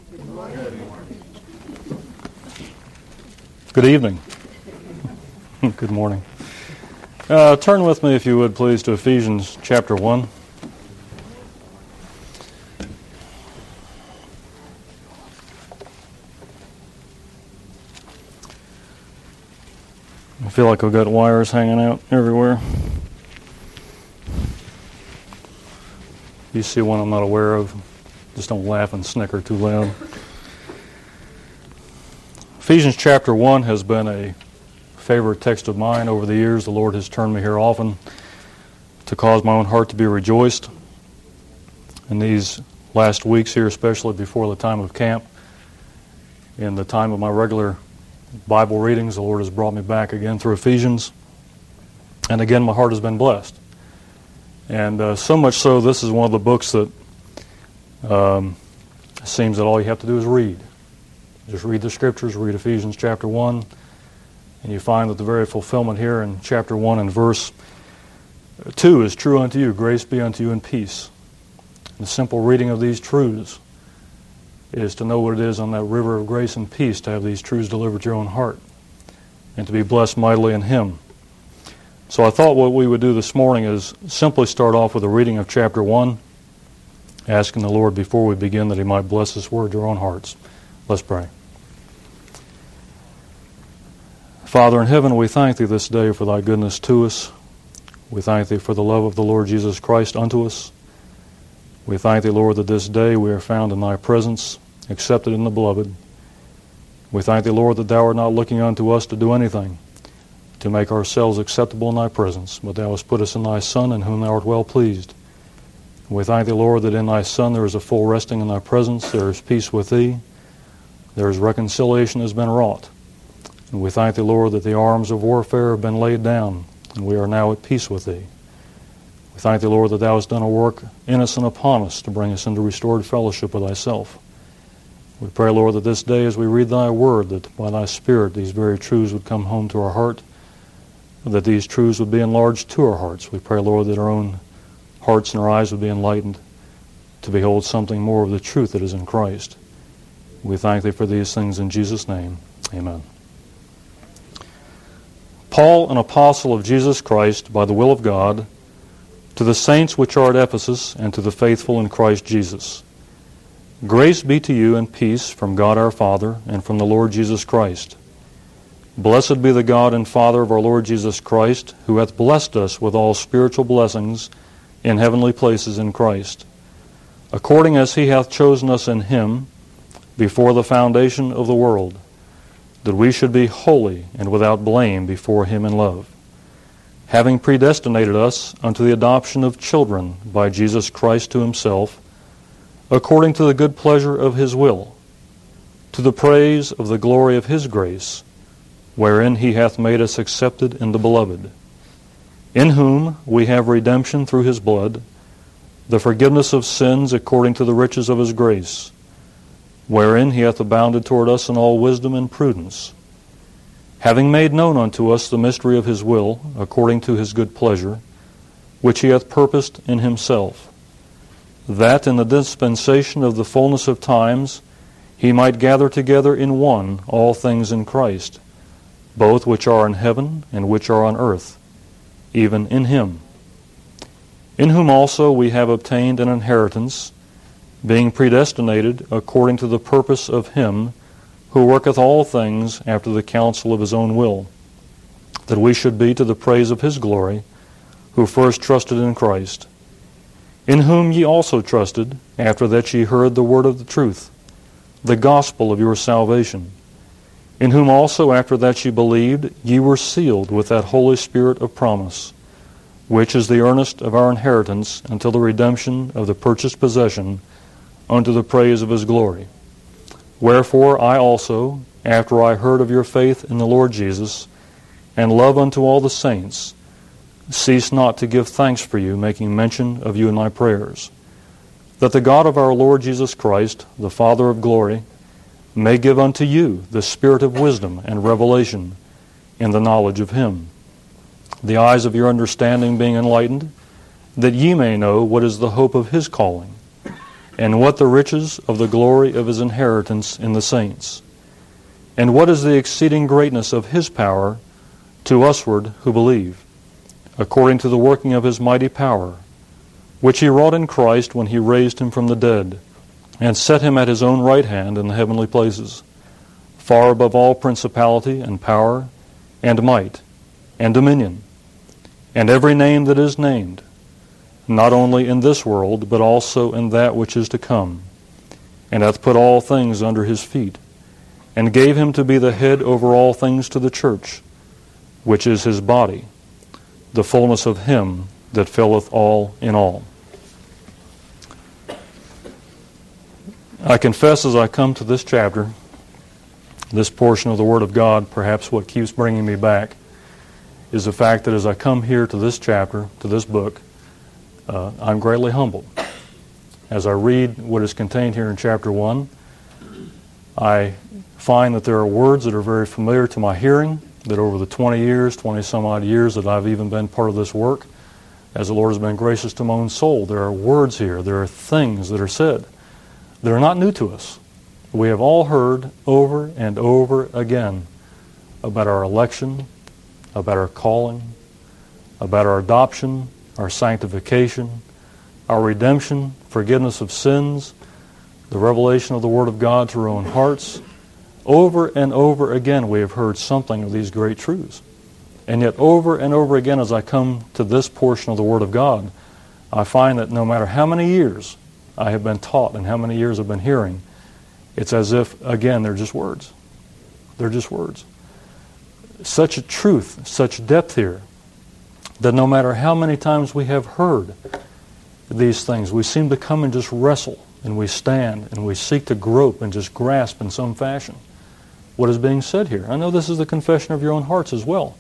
Good evening. Good morning. Turn with me, if you would, please, to Ephesians chapter 1. I feel like I've got wires hanging out everywhere. You see one I'm not aware of, just don't laugh and snicker too loud. Ephesians chapter 1 has been a favorite text of mine over the years. The Lord has turned me here often to cause my own heart to be rejoiced. In these last weeks here, especially before the time of camp, in the time of my regular Bible readings, the Lord has brought me back again through Ephesians. And again, my heart has been blessed. And so much so, this is one of the books that seems that all you have to do is read. Just read the Scriptures, read Ephesians chapter 1, and you find that the very fulfillment here in chapter 1 and verse 2 is true unto you, grace be unto you and peace. The simple reading of these truths is to know what it is on that river of grace and peace to have these truths delivered to your own heart and to be blessed mightily in Him. So I thought what we would do this morning is simply start off with a reading of chapter 1, asking the Lord before we begin that He might bless His word to our own hearts. Let's pray. Father in heaven, we thank Thee this day for Thy goodness to us. We thank Thee for the love of the Lord Jesus Christ unto us. We thank Thee, Lord, that this day we are found in Thy presence, accepted in the Beloved. We thank Thee, Lord, that Thou art not looking unto us to do anything, to make ourselves acceptable in Thy presence, but Thou hast put us in Thy Son, in whom Thou art well pleased. We thank Thee, Lord, that in Thy Son there is a full resting in Thy presence, there is peace with Thee, there is reconciliation has been wrought. And we thank Thee, Lord, that the arms of warfare have been laid down, and we are now at peace with Thee. We thank Thee, Lord, that Thou hast done a work in us and upon us to bring us into restored fellowship with Thyself. We pray, Lord, that this day as we read Thy Word, that by Thy Spirit these very truths would come home to our heart, that these truths would be enlarged to our hearts. We pray, Lord, that our own hearts and our eyes would be enlightened to behold something more of the truth that is in Christ. We thank Thee for these things in Jesus' name. Amen. Paul, an apostle of Jesus Christ, by the will of God, to the saints which are at Ephesus, and to the faithful in Christ Jesus. Grace be to you and peace from God our Father, and from the Lord Jesus Christ. Blessed be the God and Father of our Lord Jesus Christ, who hath blessed us with all spiritual blessings in heavenly places in Christ, according as He hath chosen us in Him before the foundation of the world, that we should be holy and without blame before Him in love, having predestinated us unto the adoption of children by Jesus Christ to Himself, according to the good pleasure of His will, to the praise of the glory of His grace, wherein He hath made us accepted in the Beloved, in whom we have redemption through His blood, the forgiveness of sins according to the riches of His grace, wherein He hath abounded toward us in all wisdom and prudence, having made known unto us the mystery of His will, according to His good pleasure, which He hath purposed in Himself, that in the dispensation of the fullness of times He might gather together in one all things in Christ, both which are in heaven and which are on earth, even in Him, in whom also we have obtained an inheritance, being predestinated according to the purpose of Him who worketh all things after the counsel of His own will, that we should be to the praise of His glory, who first trusted in Christ, in whom ye also trusted, after that ye heard the word of the truth, the gospel of your salvation, in whom also after that ye believed, ye were sealed with that Holy Spirit of promise, which is the earnest of our inheritance until the redemption of the purchased possession, unto the praise of His glory. Wherefore I also, after I heard of your faith in the Lord Jesus, and love unto all the saints, cease not to give thanks for you, making mention of you in my prayers, that the God of our Lord Jesus Christ, the Father of glory, may give unto you the spirit of wisdom and revelation in the knowledge of Him, the eyes of your understanding being enlightened, that ye may know what is the hope of His calling, And what the riches of the glory of his inheritance in the saints? And what is the exceeding greatness of his power to usward who believe, according to the working of his mighty power, which he wrought in Christ when he raised him from the dead, and set him at his own right hand in the heavenly places, far above all principality and power and might and dominion, and every name that is named, not only in this world, but also in that which is to come, and hath put all things under his feet, and gave him to be the head over all things to the church, which is his body, the fullness of him that filleth all in all. I confess as I come to this chapter, this portion of the Word of God, perhaps what keeps bringing me back is the fact that as I come here to this chapter, to this book, I'm greatly humbled. As I read what is contained here in chapter 1, I find that there are words that are very familiar to my hearing, that over the 20 some odd years that I've even been part of this work, as the Lord has been gracious to my own soul, there are words here, there are things that are said that are not new to us. We have all heard over and over again about our election, about our calling, about our adoption, our sanctification, our redemption, forgiveness of sins, the revelation of the Word of God to our own hearts. Over and over again we have heard something of these great truths. And yet over and over again as I come to this portion of the Word of God, I find that no matter how many years I have been taught and how many years I've been hearing, it's as if, again, they're just words. They're just words. Such a truth, such depth here, that no matter how many times we have heard these things, we seem to come and just wrestle, and we stand, and we seek to grope and just grasp in some fashion what is being said here. I know this is the confession of your own hearts as well.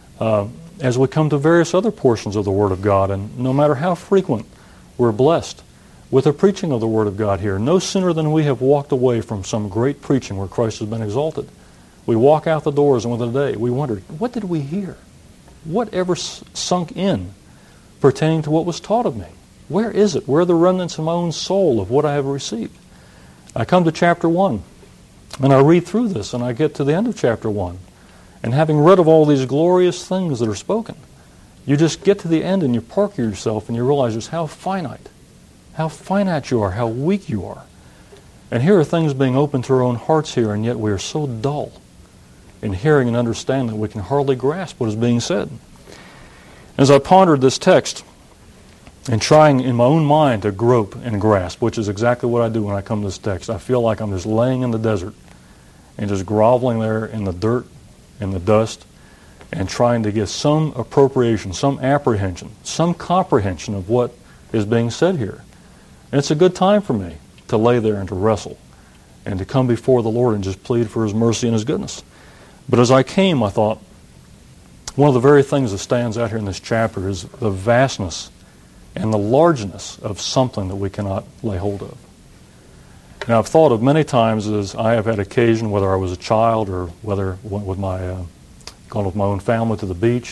As we come to various other portions of the Word of God, and no matter how frequent we're blessed with the preaching of the Word of God here, no sooner than we have walked away from some great preaching where Christ has been exalted, we walk out the doors and within a day we wonder, what did we hear? Whatever sunk in pertaining to what was taught of me? Where is it? Where are the remnants of my own soul of what I have received? I come to chapter 1, and I read through this, and I get to the end of chapter 1. And having read of all these glorious things that are spoken, you just get to the end and you park yourself and you realize just how finite you are, how weak you are. And here are things being opened to our own hearts here, and yet we are so dull in hearing and understanding that we can hardly grasp what is being said. As I pondered this text and trying in my own mind to grope and grasp, which is exactly what I do when I come to this text, I feel like I'm just laying in the desert and just groveling there in the dirt, in the dust, and trying to get some appropriation, some apprehension, some comprehension of what is being said here. And it's a good time for me to lay there and to wrestle and to come before the Lord and just plead for His mercy and His goodness. But as I came, I thought, one of the very things that stands out here in this chapter is the vastness and the largeness of something that we cannot lay hold of. Now, I've thought of many times as I have had occasion, whether I was a child or whether went with gone with my own family to the beach.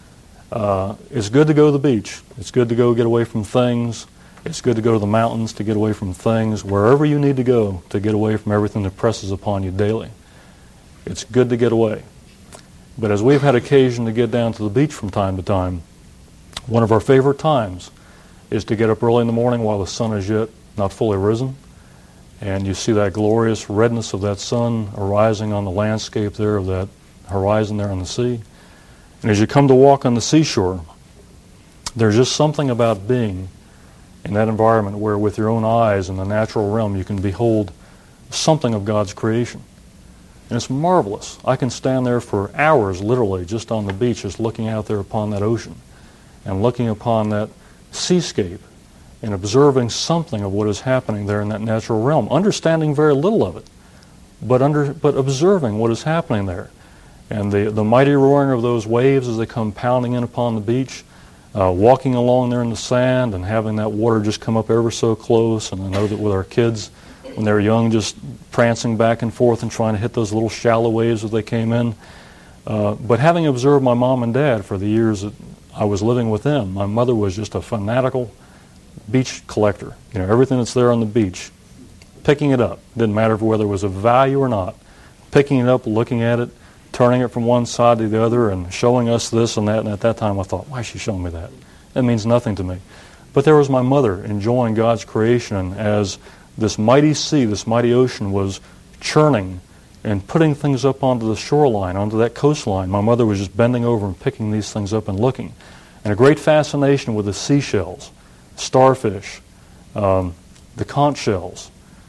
It's good to go to the beach. It's good to go get away from things. It's good to go to the mountains to get away from things. Wherever you need to go to get away from everything that presses upon you daily. It's good to get away. But as we've had occasion to get down to the beach from time to time, one of our favorite times is to get up early in the morning while the sun is yet not fully risen. And you see that glorious redness of that sun arising on the landscape there, of that horizon there on the sea. And as you come to walk on the seashore, there's just something about being in that environment where with your own eyes in the natural realm you can behold something of God's creation. And it's marvelous. I can stand there for hours, literally, just on the beach, just looking out there upon that ocean and looking upon that seascape and observing something of what is happening there in that natural realm, understanding very little of it, but observing what is happening there. And the mighty roaring of those waves as they come pounding in upon the beach, walking along there in the sand and having that water just come up ever so close. And I know that with our kids, when they were young, just prancing back and forth and trying to hit those little shallow waves as they came in. But having observed my mom and dad for the years that I was living with them, my mother was just a fanatical beach collector. Everything that's there on the beach, picking it up. Didn't matter whether it was of value or not. Picking it up, looking at it, turning it from one side to the other, and showing us this and that. And at that time I thought, why is she showing me that? That means nothing to me. But there was my mother enjoying God's creation as this mighty sea, this mighty ocean was churning and putting things up onto the shoreline, onto that coastline. My mother was just bending over and picking these things up and looking. And a great fascination with the seashells, starfish, the conch shells,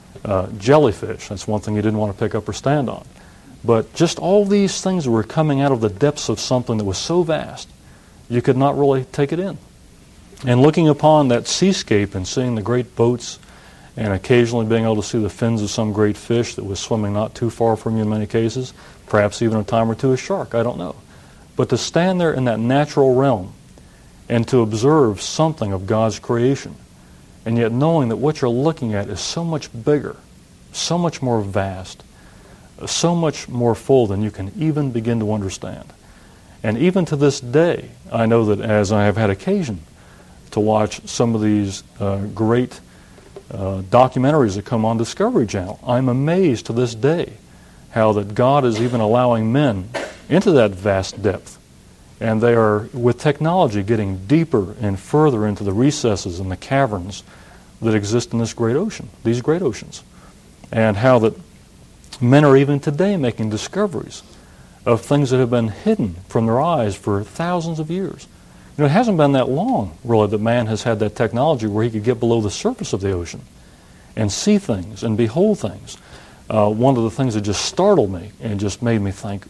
jellyfish. That's one thing you didn't want to pick up or stand on. But just all these things were coming out of the depths of something that was so vast, you could not really take it in. And looking upon that seascape and seeing the great boats and occasionally being able to see the fins of some great fish that was swimming not too far from you in many cases, perhaps even a time or two a shark, I don't know. But to stand there in that natural realm and to observe something of God's creation, and yet knowing that what you're looking at is so much bigger, so much more vast, so much more full than you can even begin to understand. And even to this day, I know that as I have had occasion to watch some of these great documentaries that come on Discovery Channel, I'm amazed to this day how that God is even allowing men into that vast depth. And they are, with technology, getting deeper and further into the recesses and the caverns that exist in this great ocean, these great oceans. And how that men are even today making discoveries of things that have been hidden from their eyes for thousands of years. It hasn't been that long, really, that man has had that technology where he could get below the surface of the ocean and see things and behold things. One of the things that just startled me and just made me think,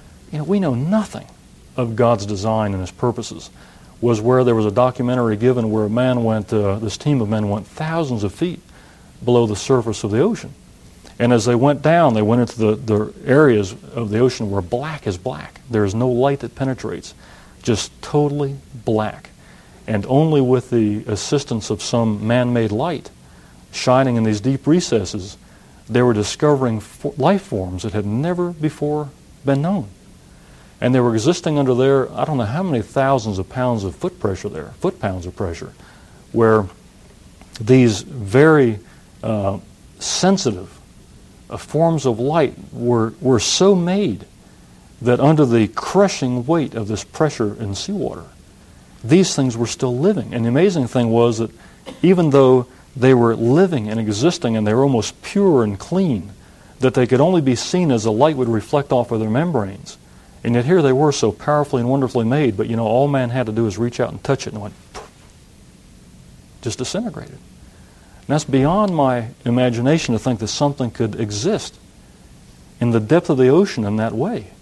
we know nothing of God's design and His purposes, was where there was a documentary given where a man went, this team of men went thousands of feet below the surface of the ocean. And as they went down, they went into the areas of the ocean where black is black. There is no light that penetrates. Just totally black. And only with the assistance of some man-made light shining in these deep recesses, they were discovering life forms that had never before been known. And they were existing under there, I don't know how many thousands of pounds of foot-pounds of pressure, where these very sensitive forms of light were so made that under the crushing weight of this pressure in seawater, these things were still living. And the amazing thing was that even though they were living and existing and they were almost pure and clean, that they could only be seen as the light would reflect off of their membranes. And yet here they were so powerfully and wonderfully made, but all man had to do was reach out and touch it and it went, poof, just disintegrated. And that's beyond my imagination to think that something could exist in the depth of the ocean in that way.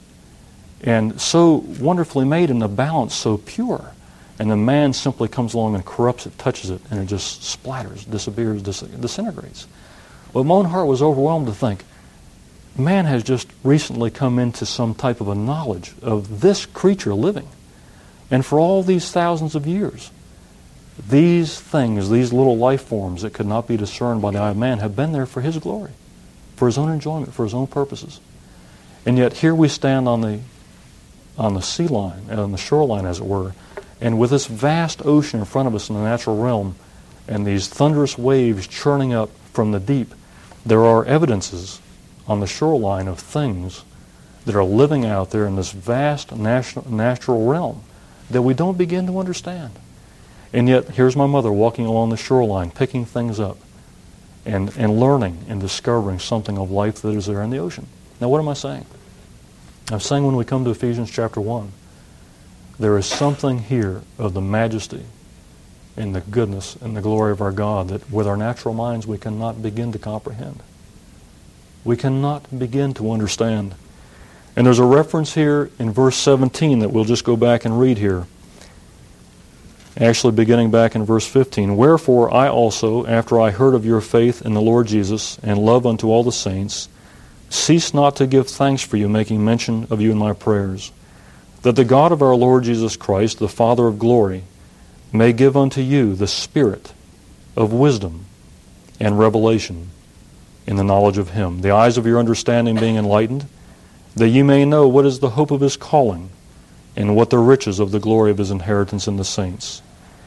And so wonderfully made and the balance so pure. And the man simply comes along and corrupts it, touches it, and it just splatters, disappears, disintegrates. Well, my own heart was overwhelmed to think, man has just recently come into some type of a knowledge of this creature living. And for all these thousands of years, these things, these little life forms that could not be discerned by the eye of man have been there for His glory, for His own enjoyment, for His own purposes. And yet here we stand on the sea line, on the shoreline as it were, and with this vast ocean in front of us in the natural realm and these thunderous waves churning up from the deep, there are evidences on the shoreline of things that are living out there in this vast natural realm that we don't begin to understand. And yet, here's my mother walking along the shoreline, picking things up and learning and discovering something of life that is there in the ocean. Now, what am I saying? I'm saying when we come to Ephesians chapter 1, there is something here of the majesty and the goodness and the glory of our God that with our natural minds we cannot begin to comprehend. We cannot begin to understand. And there's a reference here in verse 17 that we'll just go back and read here. Actually, beginning back in verse 15. Wherefore I also, after I heard of your faith in the Lord Jesus and love unto all the saints, cease not to give thanks for you, making mention of you in my prayers, that the God of our Lord Jesus Christ, the Father of glory, may give unto you the spirit of wisdom and revelation in the knowledge of Him, the eyes of your understanding being enlightened, that ye may know what is the hope of His calling, and what the riches of the glory of His inheritance in the saints,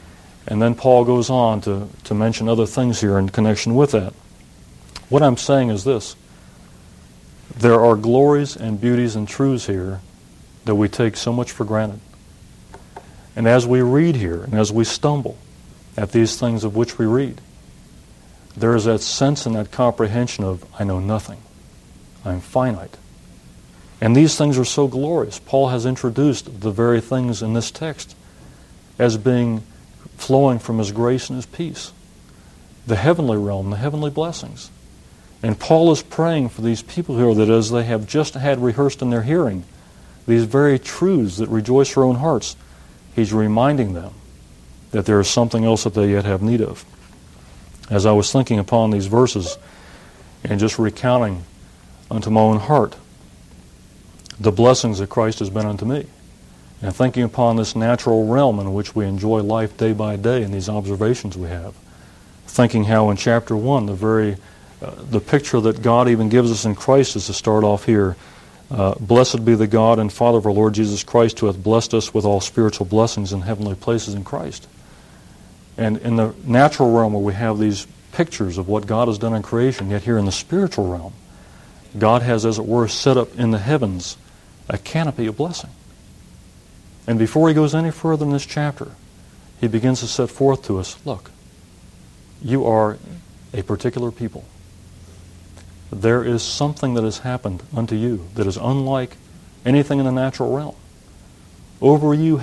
And then Paul goes on to mention other things here in connection with that. What I'm saying is this. There are glories and beauties and truths here that we take so much for granted. And as we read here, and as we stumble at these things of which we read, there is that sense and that comprehension of, I know nothing. I'm finite. And these things are so glorious. Paul has introduced the very things in this text as being flowing from his grace and his peace. The heavenly realm, the heavenly blessings. And Paul is praying for these people here that as they have just had rehearsed in their hearing, these very truths that rejoice their own hearts, he's reminding them that there is something else that they yet have need of. As I was thinking upon these verses and just recounting unto my own heart the blessings that Christ has been unto me, and thinking upon this natural realm in which we enjoy life day by day and these observations we have, thinking how in chapter 1 the picture that God even gives us in Christ is to start off here. Blessed be the God and Father of our Lord Jesus Christ, who hath blessed us with all spiritual blessings in heavenly places in Christ. And in the natural realm where we have these pictures of what God has done in creation, yet here in the spiritual realm, God has, as it were, set up in the heavens a canopy of blessing. And before he goes any further in this chapter, he begins to set forth to us, look, you are a particular people. There is something that has happened unto you that is unlike anything in the natural realm. Over you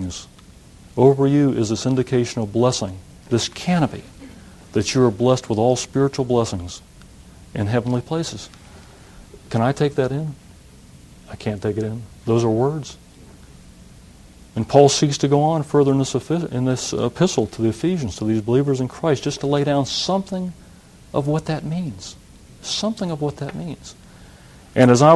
is this indication of blessing, this canopy, that you are blessed with all spiritual blessings in heavenly places. Can I take that in? I can't take it in. Those are words. And Paul seeks to go on further in this epistle to the Ephesians, to these believers in Christ, just to lay down something of what that means. Something of what that means. And as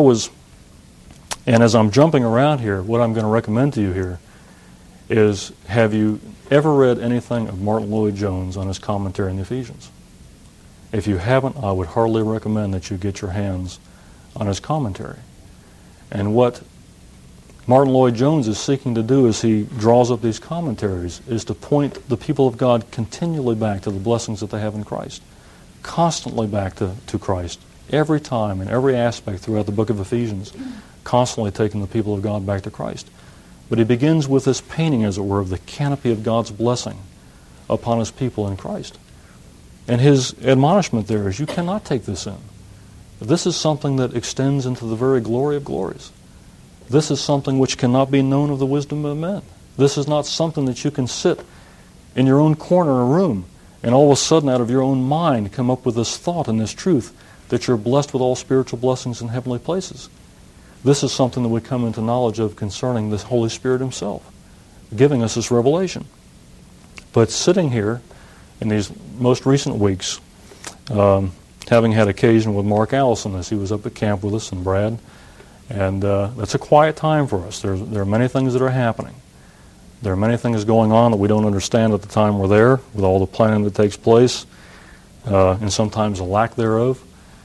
I'm jumping around here, what I'm going to recommend to you here is, have you ever read anything of Martin Lloyd-Jones on his commentary on the Ephesians? If you haven't, I would heartily recommend that you get your hands on his commentary. And what Martin Lloyd-Jones is seeking to do as he draws up these commentaries is to point the people of God continually back to the blessings that they have in Christ. Constantly back to Christ. Every time, in every aspect throughout the book of Ephesians, constantly taking the people of God back to Christ. But he begins with this painting, as it were, of the canopy of God's blessing upon his people in Christ. And his admonishment there is, you cannot take this in. This is something that extends into the very glory of glories. This is something which cannot be known of the wisdom of men. This is not something that you can sit in your own corner in a room and all of a sudden out of your own mind come up with this thought and this truth that you're blessed with all spiritual blessings in heavenly places. This is something that we come into knowledge of concerning the Holy Spirit himself, giving us this revelation. But sitting here in these most recent weeks, having had occasion with Mark Allison as he was up at camp with us and Brad, and that's a quiet time for us. There are many things that are happening. There are many things going on that we don't understand at the time we're there, with all the planning that takes place, and sometimes a lack thereof.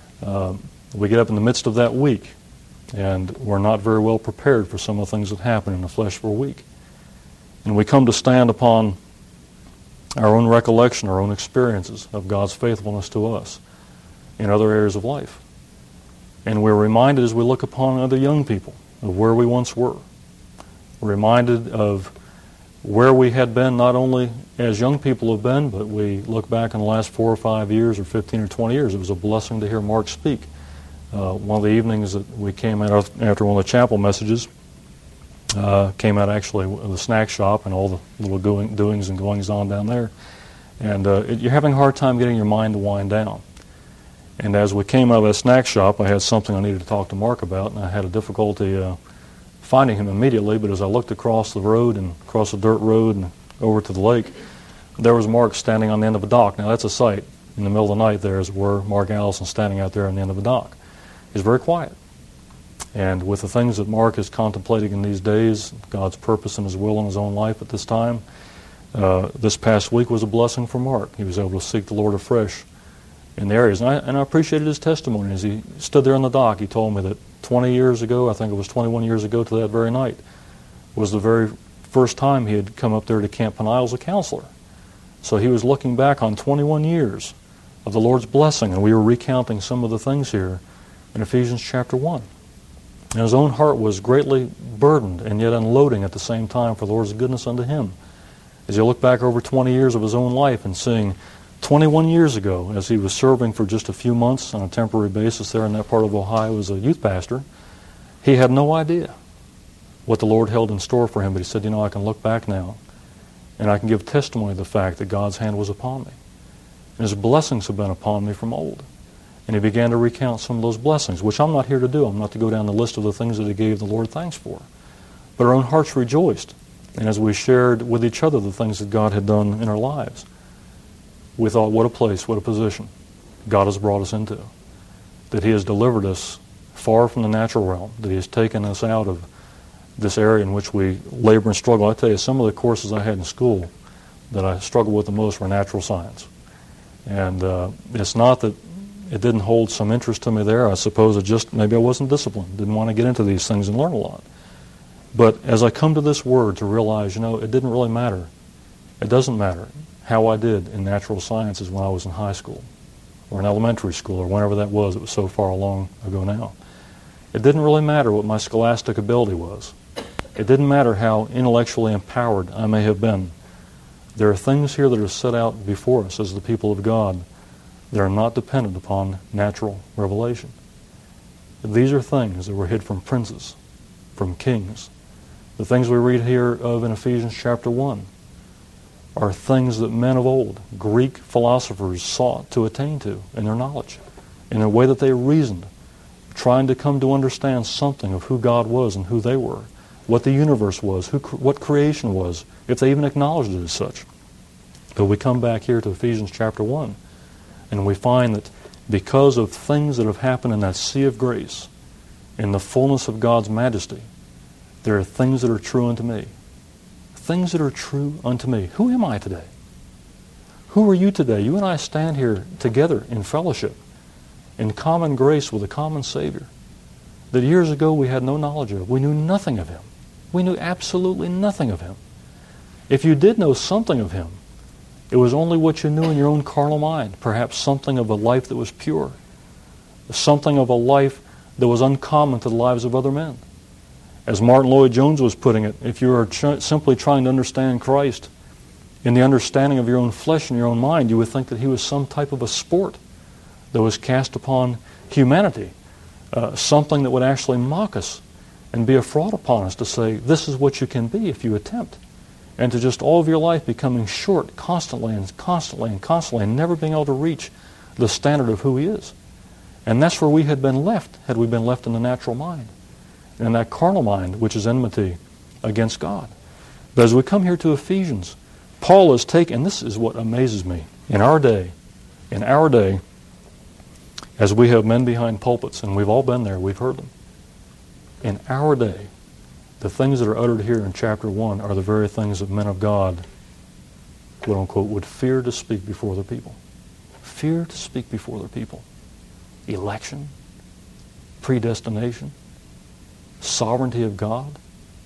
We get up in the midst of that week, and we're not very well prepared for some of the things that happen in the flesh for a week. And we come to stand upon our own recollection, our own experiences of God's faithfulness to us in other areas of life. And we're reminded as we look upon other young people of where we once were. We're reminded of where we had been, not only as young people have been, but we look back in the last 4 or 5 years or 15 or 20 years. It was a blessing to hear Mark speak. One of the evenings that we came out after one of the chapel messages, came out actually of the snack shop and all the little doings and goings on down there. And you're having a hard time getting your mind to wind down. And as we came out of that snack shop, I had something I needed to talk to Mark about, and I had a difficulty finding him immediately, but as I looked across the road and across the dirt road and over to the lake, there was Mark standing on the end of a dock. Now that's a sight. In the middle of the night there is where Mark Allison standing out there on the end of a dock. He's very quiet. And with the things that Mark is contemplating in these days, God's purpose and his will in his own life at this time, this past week was a blessing for Mark. He was able to seek the Lord afresh in the areas. And I appreciated his testimony. As he stood there on the dock, he told me that 20 years ago, I think it was 21 years ago to that very night, was the very first time he had come up there to Camp Peniel as a counselor. So he was looking back on 21 years of the Lord's blessing, and we were recounting some of the things here in Ephesians chapter 1. And his own heart was greatly burdened and yet unloading at the same time for the Lord's goodness unto him. As you look back over 20 years of his own life and seeing 21 years ago, as he was serving for just a few months on a temporary basis there in that part of Ohio as a youth pastor, he had no idea what the Lord held in store for him. But he said, I can look back now and I can give testimony of the fact that God's hand was upon me. And his blessings have been upon me from old. And he began to recount some of those blessings, which I'm not here to do. I'm not to go down the list of the things that he gave the Lord thanks for. But our own hearts rejoiced. And as we shared with each other the things that God had done in our lives, we thought, what a place, what a position God has brought us into. That he has delivered us far from the natural realm. That he has taken us out of this area in which we labor and struggle. I tell you, some of the courses I had in school that I struggled with the most were natural science. And it's not that it didn't hold some interest to me there. I suppose it just, maybe I wasn't disciplined, didn't want to get into these things and learn a lot. But as I come to this word to realize, it didn't really matter. It doesn't matter how I did in natural sciences when I was in high school or in elementary school or whenever that was. It was so far long ago now. It didn't really matter what my scholastic ability was. It didn't matter how intellectually empowered I may have been. There are things here that are set out before us as the people of God that are not dependent upon natural revelation. These are things that were hid from princes, from kings. The things we read here of in Ephesians chapter 1 are things that men of old, Greek philosophers, sought to attain to in their knowledge, in the way that they reasoned, trying to come to understand something of who God was and who they were, what the universe was, what creation was, if they even acknowledged it as such. But we come back here to Ephesians chapter 1, and we find that because of things that have happened in that sea of grace, in the fullness of God's majesty, there are things that are true unto me. Things that are true unto me. Who am I today? Who are you today? You and I stand here together in fellowship, in common grace with a common Savior, that years ago we had no knowledge of. We knew nothing of him. We knew absolutely nothing of him. If you did know something of him, it was only what you knew in your own carnal mind, perhaps something of a life that was pure, something of a life that was uncommon to the lives of other men. As Martin Lloyd-Jones was putting it, if you are simply trying to understand Christ in the understanding of your own flesh and your own mind, you would think that he was some type of a sport that was cast upon humanity, something that would actually mock us and be a fraud upon us to say, this is what you can be if you attempt. And to just all of your life becoming short constantly and constantly and constantly and never being able to reach the standard of who he is. And that's where we had been left, had we been left in the natural mind. And that carnal mind, which is enmity against God. But as we come here to Ephesians, Paul has taken, and this is what amazes me, in our day, as we have men behind pulpits, and we've all been there, we've heard them. In our day, the things that are uttered here in chapter 1 are the very things that men of God, quote unquote, would fear to speak before their people. Fear to speak before their people. Election, predestination, sovereignty of God,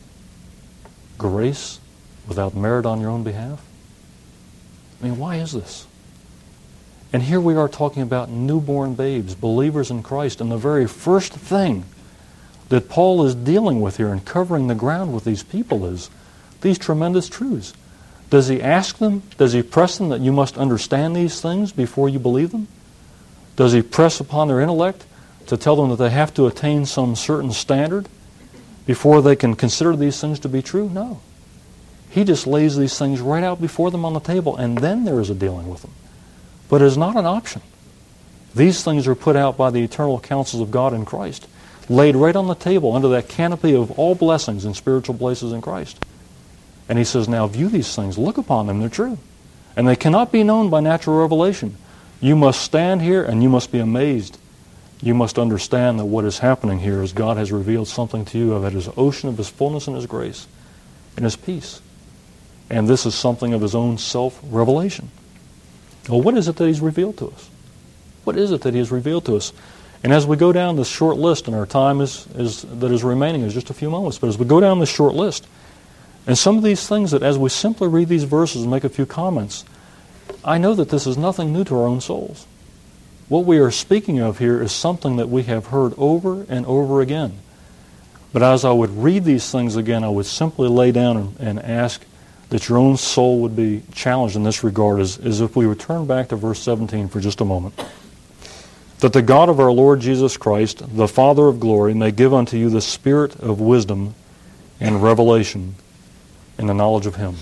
grace without merit on your own behalf. I mean, why is this? And here we are talking about newborn babes, believers in Christ, and the very first thing that Paul is dealing with here and covering the ground with these people is these tremendous truths. Does he ask them, does he press them that you must understand these things before you believe them? Does he press upon their intellect to tell them that they have to attain some certain standard before they can consider these things to be true? No. He just lays these things right out before them on the table, and then there is a dealing with them. But it is not an option. These things are put out by the eternal counsels of God in Christ, laid right on the table under that canopy of all blessings in spiritual places in Christ. And he says, now view these things, look upon them, they're true. And they cannot be known by natural revelation. You must stand here and you must be amazed. You must understand that what is happening here is God has revealed something to you of His ocean of His fullness and His grace and His peace. And this is something of His own self-revelation. Well, what is it that He's revealed to us? What is it that He has revealed to us? And as we go down this short list, and our time that is remaining is just a few moments, but as we go down this short list, and some of these things that as we simply read these verses and make a few comments, I know that this is nothing new to our own souls. What we are speaking of here is something that we have heard over and over again. But as I would read these things again, I would simply lay down and ask that your own soul would be challenged in this regard, as if we return back to verse 17 for just a moment. That the God of our Lord Jesus Christ, the Father of glory, may give unto you the spirit of wisdom and revelation in the knowledge of Him.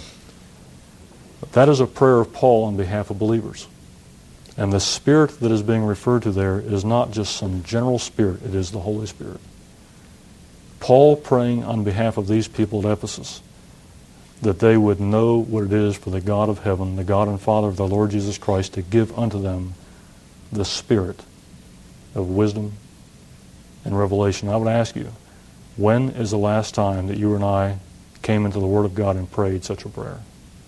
That is a prayer of Paul on behalf of believers. And the Spirit that is being referred to there is not just some general spirit, it is the Holy Spirit. Paul praying on behalf of these people at Ephesus, that they would know what it is for the God of heaven, the God and Father of the Lord Jesus Christ, to give unto them the Spirit of wisdom and revelation. I would ask you, when is the last time that you and I came into the Word of God and prayed such a prayer?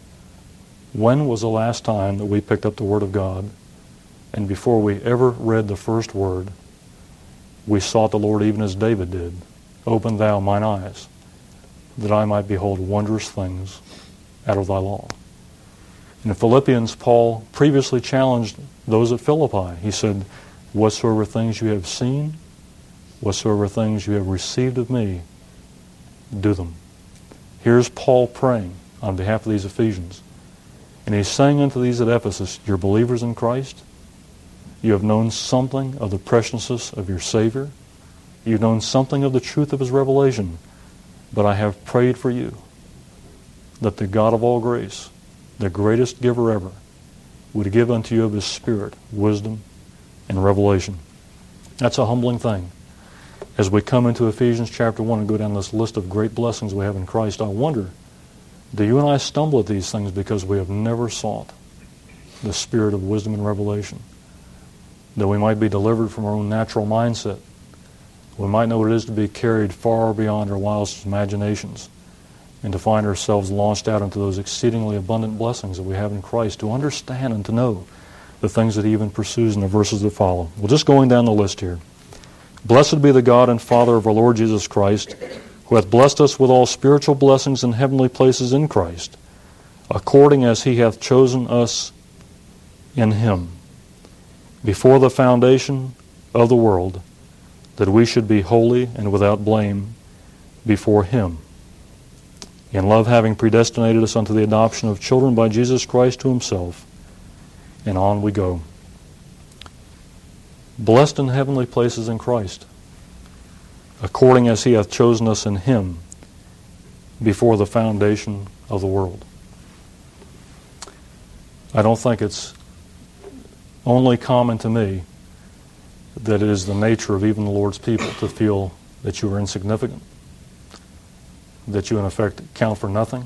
When was the last time that we picked up the Word of God, and before we ever read the first word, we sought the Lord even as David did? Open thou mine eyes, that I might behold wondrous things out of thy law. In Philippians, Paul previously challenged those at Philippi. He said, whatsoever things you have seen, whatsoever things you have received of me, do them. Here's Paul praying on behalf of these Ephesians. And he's saying unto these at Ephesus, you're believers in Christ. You have known something of the preciousness of your Savior. You've known something of the truth of His revelation. But I have prayed for you that the God of all grace, the greatest giver ever, would give unto you of His Spirit wisdom and revelation. That's a humbling thing. As we come into Ephesians chapter 1 and go down this list of great blessings we have in Christ, I wonder, do you and I stumble at these things because we have never sought the Spirit of wisdom and revelation? That we might be delivered from our own natural mindset. We might know what it is to be carried far beyond our wildest imaginations, and to find ourselves launched out into those exceedingly abundant blessings that we have in Christ, to understand and to know the things that He even pursues in the verses that follow. Well, just going down the list here. Blessed be the God and Father of our Lord Jesus Christ, who hath blessed us with all spiritual blessings in heavenly places in Christ, according as He hath chosen us in Him, before the foundation of the world, that we should be holy and without blame before Him. In love having predestinated us unto the adoption of children by Jesus Christ to Himself. And on we go. Blessed in heavenly places in Christ, according as He hath chosen us in Him before the foundation of the world. I don't think it's only common to me that it is the nature of even the Lord's people to feel that you are insignificant, that you in effect count for nothing.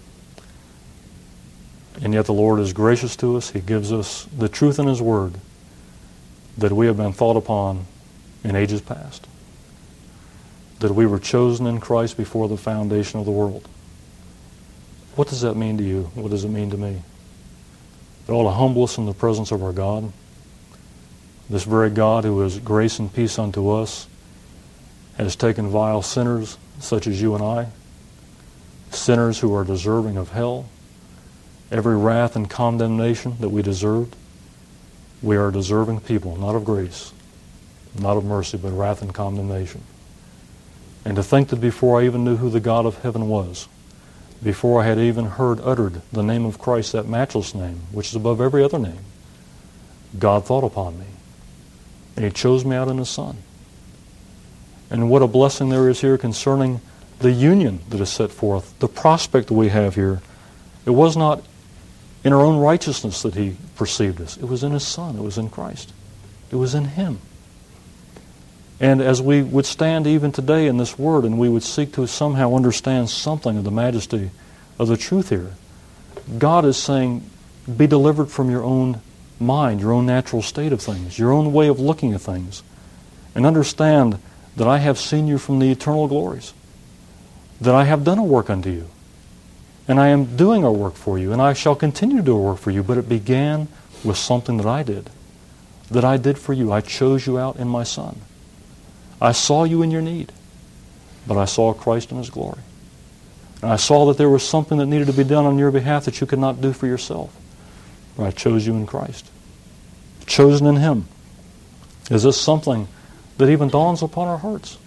And yet the Lord is gracious to us. He gives us the truth in His Word that we have been thought upon in ages past, that we were chosen in Christ before the foundation of the world. What does that mean to you? What does it mean to me? It ought to humble us in the presence of our God. This very God who is grace and peace unto us has taken vile sinners such as you and I, sinners who are deserving of hell, every wrath and condemnation that we deserved. We are deserving people, not of grace, not of mercy, but wrath and condemnation. And to think that before I even knew who the God of heaven was, before I had even heard uttered the name of Christ, that matchless name, which is above every other name, God thought upon me. And He chose me out in His Son. And what a blessing there is here concerning the union that is set forth, the prospect that we have here. It was not in our own righteousness that He perceived us. It was in His Son. It was in Christ. It was in Him. And as we would stand even today in this Word and we would seek to somehow understand something of the majesty of the truth here, God is saying, be delivered from your own mind, your own natural state of things, your own way of looking at things, and understand that I have seen you from the eternal glories, that I have done a work unto you, and I am doing a work for you, and I shall continue to do a work for you, but it began with something that I did for you. I chose you out in my Son. I saw you in your need, but I saw Christ in His glory. And I saw that there was something that needed to be done on your behalf that you could not do for yourself. but I chose you in Christ. Chosen in Him. Is this something that even dawns upon our hearts?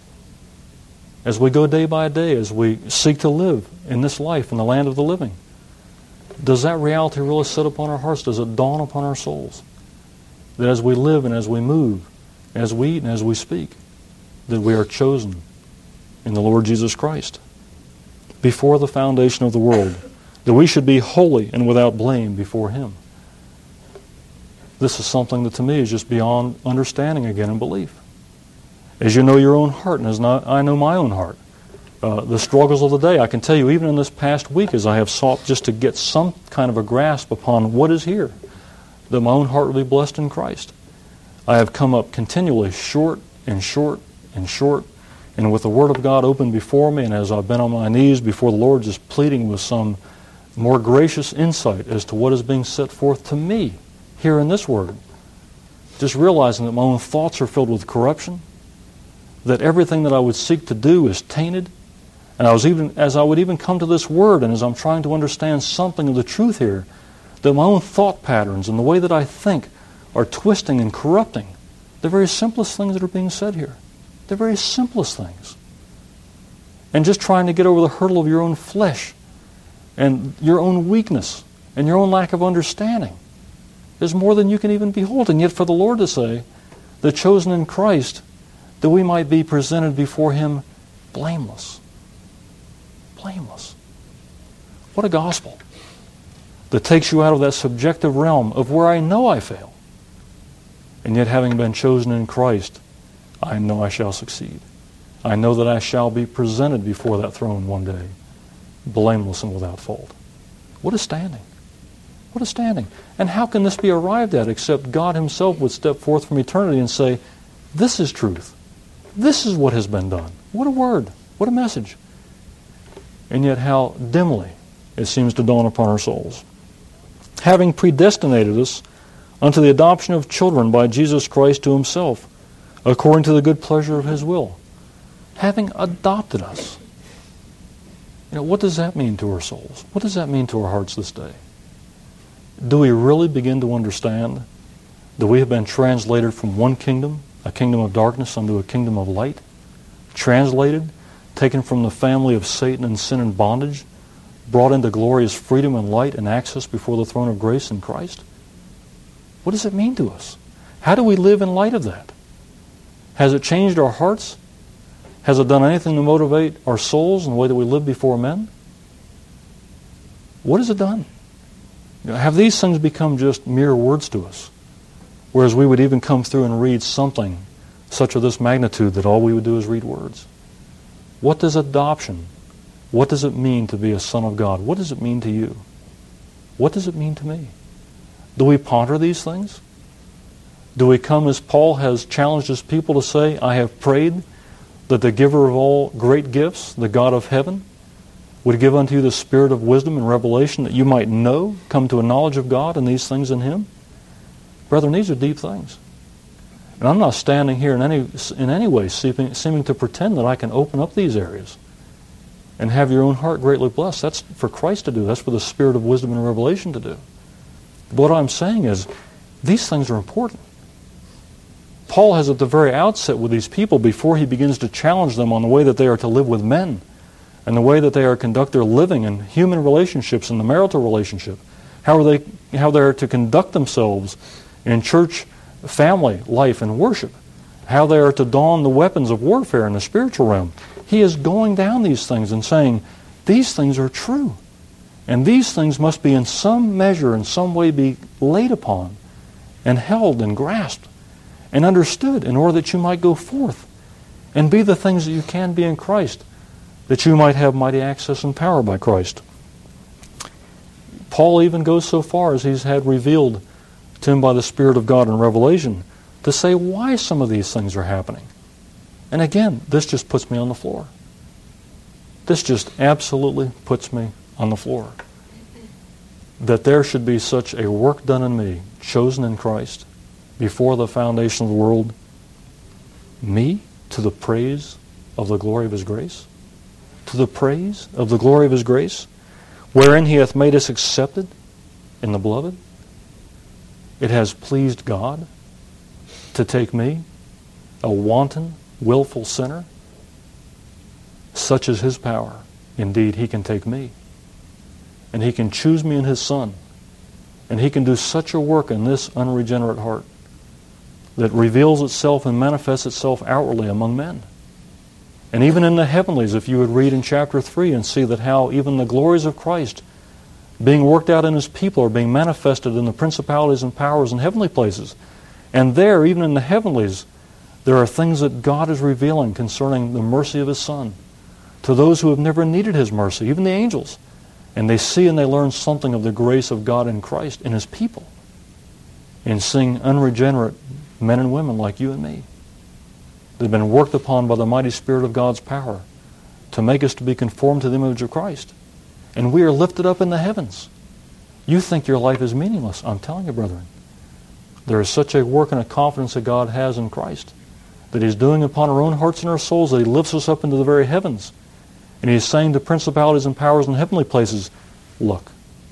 As we go day by day, as we seek to live in this life, in the land of the living, does that reality really sit upon our hearts? Does it dawn upon our souls? That as we live and as we move, as we eat and as we speak, that we are chosen in the Lord Jesus Christ before the foundation of the world, that we should be holy and without blame before Him. This is something that to me is just beyond understanding again and belief. As you know your own heart, and as I know my own heart, the struggles of the day, I can tell you even in this past week as I have sought just to get some kind of a grasp upon what is here, that my own heart will be blessed in Christ. I have come up continually short and short and short, and with the Word of God open before me, and as I've been on my knees before the Lord just pleading with some more gracious insight as to what is being set forth to me here in this Word, just realizing that my own thoughts are filled with corruption, that everything that I would seek to do is tainted, and as I would even come to this Word, and as I'm trying to understand something of the truth here, that my own thought patterns and the way that I think are twisting and corrupting the very simplest things that are being said here. The very simplest things. And just trying to get over the hurdle of your own flesh and your own weakness and your own lack of understanding is more than you can even behold. And yet for the Lord to say, the chosen in Christ, that we might be presented before Him blameless. Blameless. What a gospel that takes you out of that subjective realm of where I know I fail. And yet having been chosen in Christ, I know I shall succeed. I know that I shall be presented before that throne one day, blameless and without fault. What a standing. What a standing. And how can this be arrived at except God Himself would step forth from eternity and say, this is truth. This is what has been done. What a word. What a message. And yet how dimly it seems to dawn upon our souls. Having predestinated us unto the adoption of children by Jesus Christ to Himself, according to the good pleasure of His will. Having adopted us. What does that mean to our souls? What does that mean to our hearts this day? Do we really begin to understand that we have been translated from one kingdom, a kingdom of darkness, unto a kingdom of light? Translated, taken from the family of Satan and sin and bondage, brought into glorious freedom and light and access before the throne of grace in Christ? What does it mean to us? How do we live in light of that? Has it changed our hearts? Has it done anything to motivate our souls in the way that we live before men? What has it done? Have these things become just mere words to us? Whereas we would even come through and read something such of this magnitude that all we would do is read words. What does adoption, what does it mean to be a son of God? What does it mean to you? What does it mean to me? Do we ponder these things? Do we come as Paul has challenged his people to say, I have prayed that the giver of all great gifts, the God of heaven, would give unto you the spirit of wisdom and revelation that you might know, come to a knowledge of God and these things in Him? Brethren, these are deep things. And I'm not standing here in any way seeming to pretend that I can open up these areas and have your own heart greatly blessed. That's for Christ to do. That's for the spirit of wisdom and revelation to do. But what I'm saying is, these things are important. Paul has at the very outset with these people, before he begins to challenge them on the way that they are to live with men and the way that they are to conduct their living in human relationships and the marital relationship, how they are to conduct themselves in church, family, life, and worship, how they are to don the weapons of warfare in the spiritual realm. He is going down these things and saying, these things are true. And these things must be in some measure, in some way be laid upon and held and grasped and understood in order that you might go forth and be the things that you can be in Christ, that you might have mighty access and power by Christ. Paul even goes so far as he's had revealed to him by the Spirit of God in Revelation to say why some of these things are happening. And again, this just puts me on the floor. This just absolutely puts me on the floor. That there should be such a work done in me, chosen in Christ, before the foundation of the world, me, to the praise of the glory of His grace? To the praise of the glory of His grace, wherein He hath made us accepted in the Beloved? It has pleased God to take me, a wanton, willful sinner. Such is His power. Indeed, He can take me. And He can choose me in His Son. And He can do such a work in this unregenerate heart that reveals itself and manifests itself outwardly among men. And even in the heavenlies, if you would read in chapter 3 and see that how even the glories of Christ being worked out in His people are being manifested in the principalities and powers in heavenly places. And there, even in the heavenlies, there are things that God is revealing concerning the mercy of His Son to those who have never needed His mercy, even the angels. And they see and they learn something of the grace of God in Christ in His people, in seeing unregenerate men and women like you and me. They've been worked upon by the mighty Spirit of God's power to make us to be conformed to the image of Christ. And we are lifted up in the heavens. You think your life is meaningless. I'm telling you, brethren. There is such a work and a confidence that God has in Christ, that He's doing upon our own hearts and our souls, that He lifts us up into the very heavens. And He's saying to principalities and powers in heavenly places, look,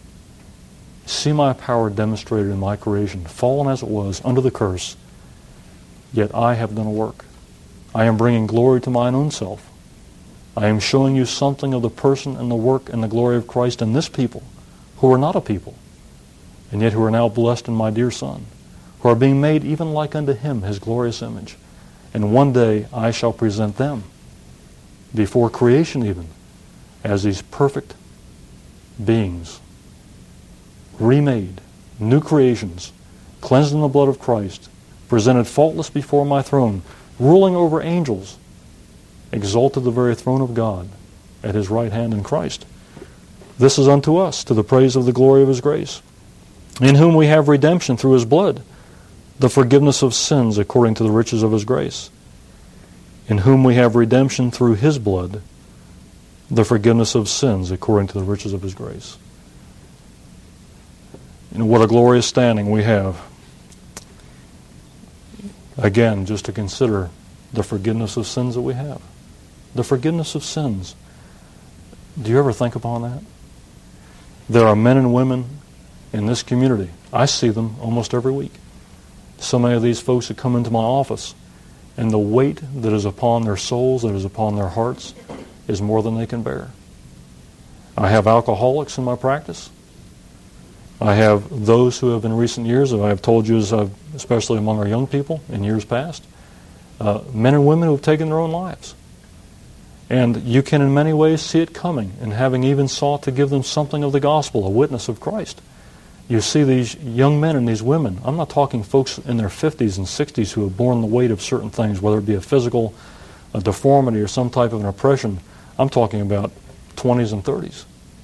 see my power demonstrated in my creation, fallen as it was, under the curse, yet I have done a work. I am bringing glory to mine own self. I am showing you something of the person and the work and the glory of Christ in this people, who are not a people, and yet who are now blessed in my dear Son, who are being made even like unto Him, His glorious image. And one day I shall present them, before creation even, as these perfect beings, remade, new creations, cleansed in the blood of Christ, presented faultless before my throne, ruling over angels, exalted the very throne of God at His right hand in Christ. This is unto us, to the praise of the glory of His grace, in whom we have redemption through His blood, the forgiveness of sins according to the riches of His grace. In whom we have redemption through His blood, the forgiveness of sins according to the riches of His grace. And what a glorious standing we have. Again, just to consider the forgiveness of sins that we have. The forgiveness of sins. Do you ever think upon that? There are men and women in this community. I see them almost every week. So many of these folks that come into my office, and the weight that is upon their souls, that is upon their hearts, is more than they can bear. I have alcoholics in my practice. I have those who have in recent years, as I have told you, especially among our young people in years past, men and women who have taken their own lives. And you can in many ways see it coming, and having even sought to give them something of the gospel, a witness of Christ. You see these young men and these women. I'm not talking folks in their 50s and 60s who have borne the weight of certain things, whether it be a physical a deformity or some type of an oppression. I'm talking about 20s and 30s.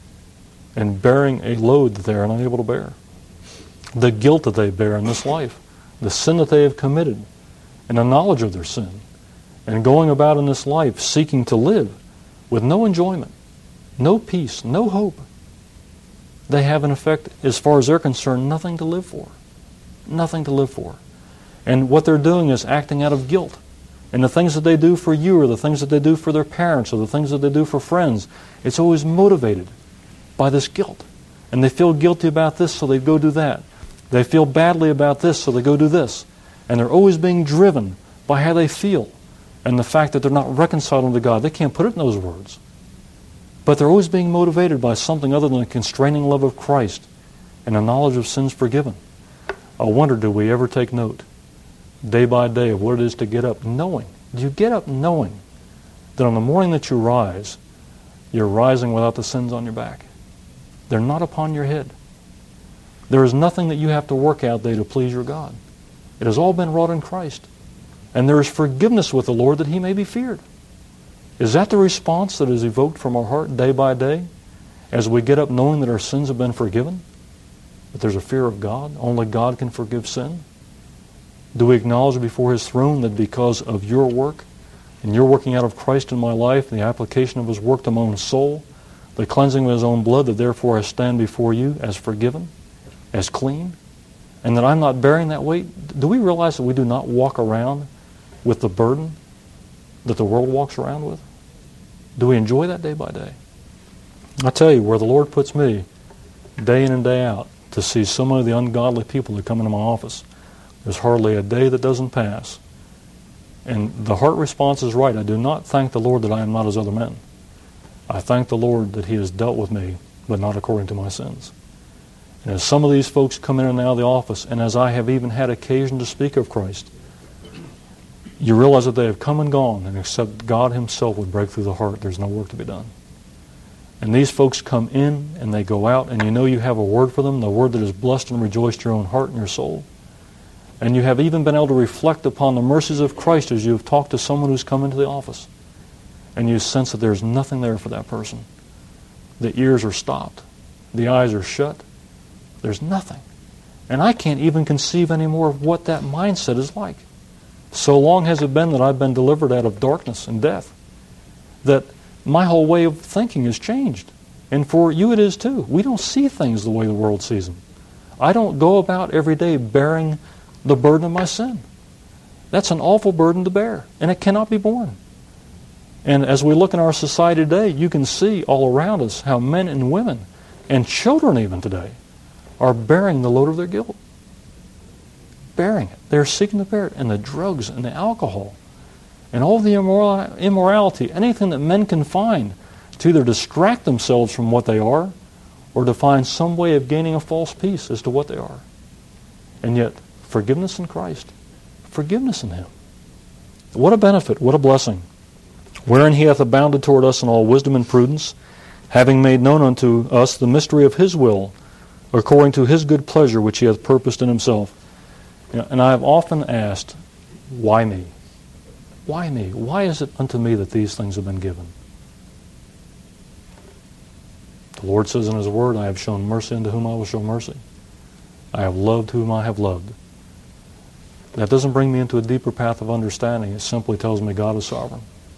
And bearing a load that they are unable to bear. The guilt that they bear in this life. The sin that they have committed. And the knowledge of their sin. And going about in this life seeking to live with no enjoyment, no peace, no hope. They have, in effect, as far as they're concerned, nothing to live for. Nothing to live for. And what they're doing is acting out of guilt. And the things that they do for you, or the things that they do for their parents, or the things that they do for friends, it's always motivated by this guilt. And they feel guilty about this, so they go do that. They feel badly about this, so they go do this. And they're always being driven by how they feel. And the fact that they're not reconciled to God. They can't put it in those words. But they're always being motivated by something other than the constraining love of Christ and the knowledge of sins forgiven. I wonder, do we ever take note, day by day, of what it is to get up knowing? Do you get up knowing that on the morning that you rise, you're rising without the sins on your back? They're not upon your head. There is nothing that you have to work out there to please your God. It has all been wrought in Christ. And there is forgiveness with the Lord that He may be feared. Is that the response that is evoked from our heart day by day as we get up knowing that our sins have been forgiven? That there's a fear of God? Only God can forgive sin? Do we acknowledge before His throne that because of your work and your working out of Christ in my life, the application of His work to my own soul, the cleansing of His own blood, that therefore I stand before you as forgiven, as clean, and that I'm not bearing that weight? Do we realize that we do not walk around with the burden that the world walks around with? Do we enjoy that day by day? I tell you, where the Lord puts me, day in and day out, to see so many of the ungodly people that come into my office. There's hardly a day that doesn't pass. And the heart response is right. I do not thank the Lord that I am not as other men. I thank the Lord that He has dealt with me, but not according to my sins. And as some of these folks come in and out of the office, and as I have even had occasion to speak of Christ, you realize that they have come and gone, and except God Himself would break through the heart, there's no work to be done. And these folks come in and they go out, and you know you have a word for them, the word that has blessed and rejoiced your own heart and your soul. And you have even been able to reflect upon the mercies of Christ as you have talked to someone who's come into the office. And you sense that there's nothing there for that person. The ears are stopped. The eyes are shut. There's nothing. And I can't even conceive anymore of what that mindset is like. So long has it been that I've been delivered out of darkness and death that my whole way of thinking has changed. And for you it is too. We don't see things the way the world sees them. I don't go about every day bearing the burden of my sin. That's an awful burden to bear, and it cannot be borne. And as we look in our society today, you can see all around us how men and women, and children even today, are bearing the load of their guilt. Bearing it. They're seeking to bear it. And the drugs and the alcohol and all the immorality, anything that men can find to either distract themselves from what they are or to find some way of gaining a false peace as to what they are. And yet, forgiveness in Christ. Forgiveness in Him. What a benefit, what a blessing. Wherein He hath abounded toward us in all wisdom and prudence, having made known unto us the mystery of His will, according to His good pleasure which He hath purposed in Himself. And I have often asked, why me? Why me? Why is it unto me that these things have been given? The Lord says in His Word, I have shown mercy unto whom I will show mercy. I have loved whom I have loved. That doesn't bring me into a deeper path of understanding. It simply tells me God is sovereign.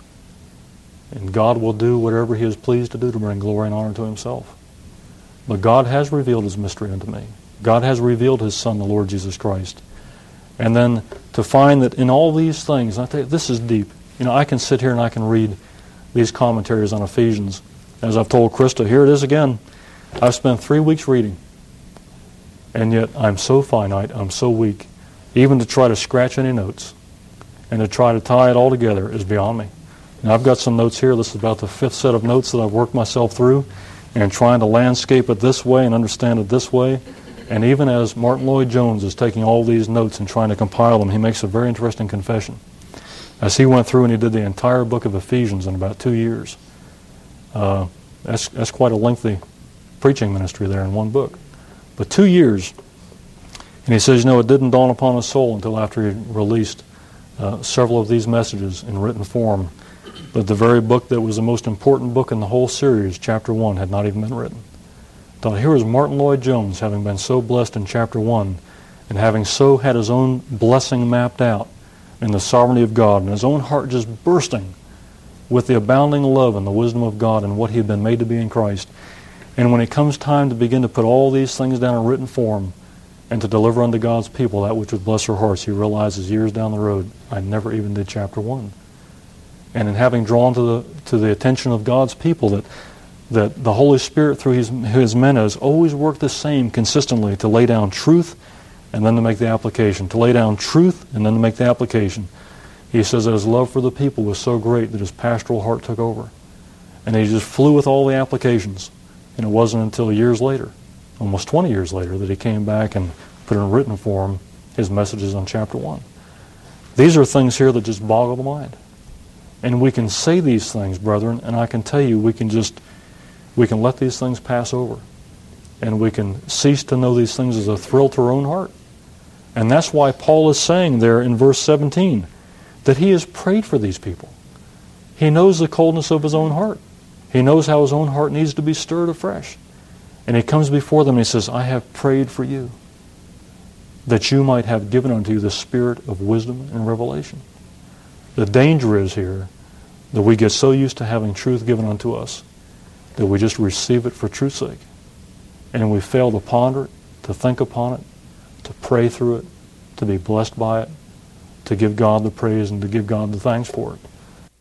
And God will do whatever He is pleased to do to bring glory and honor to Himself. But God has revealed His mystery unto me. God has revealed His Son, the Lord Jesus Christ. And then to find that in all these things, I tell you, this is deep. You know, I can sit here and I can read these commentaries on Ephesians. As I've told Krista, here it is again. I've spent 3 weeks reading. And yet I'm so finite, I'm so weak. Even to try to scratch any notes and to try to tie it all together is beyond me. Now I've got some notes here. This is about the 5th set of notes that I've worked myself through and trying to landscape it this way and understand it this way. And even as Martin Lloyd-Jones is taking all these notes and trying to compile them, he makes a very interesting confession. As he went through and he did the entire book of Ephesians in about 2 years. That's quite a lengthy preaching ministry there in one book. But 2 years. And he says, you know, it didn't dawn upon his soul until after he released several of these messages in written form that the very book that was the most important book in the whole series, chapter 1, had not even been written. Thought, here was Martin Lloyd-Jones, having been so blessed in chapter 1 and having so had his own blessing mapped out in the sovereignty of God and his own heart just bursting with the abounding love and the wisdom of God and what he had been made to be in Christ. And when it comes time to begin to put all these things down in written form and to deliver unto God's people that which would bless their hearts, he realizes years down the road, I never even did chapter 1. And in having drawn to the attention of God's people that the Holy Spirit through his men has always worked the same consistently to lay down truth and then to make the application. To lay down truth and then to make the application. He says that his love for the people was so great that his pastoral heart took over. And he just flew with all the applications. And it wasn't until years later, almost 20 years later, that he came back and put in written form his messages on chapter 1. These are things here that just boggle the mind. And we can say these things, brethren, and I can tell you we can let these things pass over. And we can cease to know these things as a thrill to our own heart. And that's why Paul is saying there in verse 17 that he has prayed for these people. He knows the coldness of his own heart. He knows how his own heart needs to be stirred afresh. And he comes before them and he says, I have prayed for you, that you might have given unto you the spirit of wisdom and revelation. The danger is here that we get so used to having truth given unto us that we just receive it for truth's sake. And we fail to ponder it, to think upon it, to pray through it, to be blessed by it, to give God the praise and to give God the thanks for it.